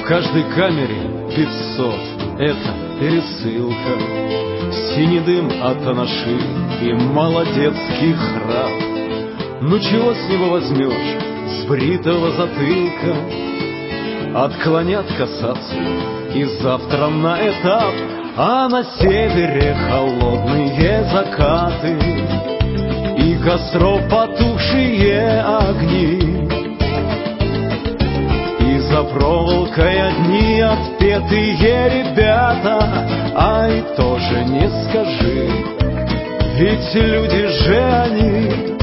В каждой камере 500 — это пересылка, синий дым от анаши и молодецкий храп. Ну чего с него возьмешь, с бритого затылка? Отклонят кассацию и завтра на этап, а на севере холодные закаты и костров потухшие огни. И за проволокой одни отпетые ребята, ай, тоже не скажи, ведь люди же они.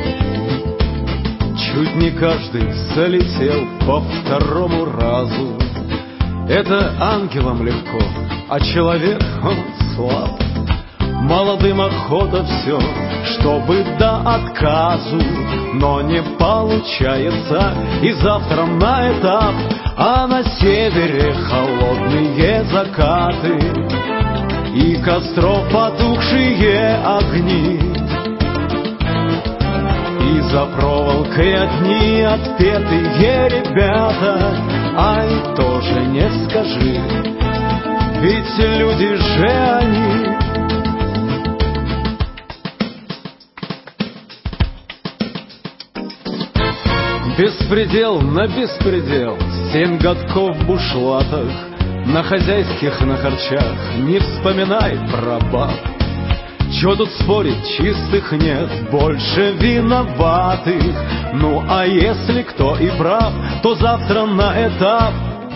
Чуть не каждый залетел по второму разу. Это ангелам легко, а человек, он слаб. Молодым охота все, чтобы до отказу, но не получается, и завтра на этап, а на севере холодные закаты и костров потухшие огни. И за проволокой одни отпетые ребята, ай, тоже не скажи, ведь люди же они. Беспредел на беспредел, 7 годков в бушлатах, на хозяйских, на харчах, не вспоминай про баб. Чего тут спорить, чистых нет, больше виноватых. Ну а если кто и прав, то завтра на этап,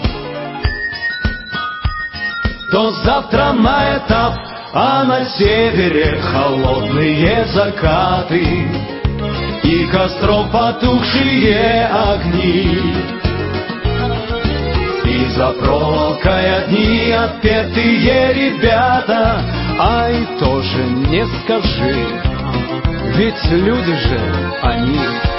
а на севере холодные закаты и костров потухшие огни. И за проволокой одни отпетые ребята, ай, тоже не скажи, ведь люди же они.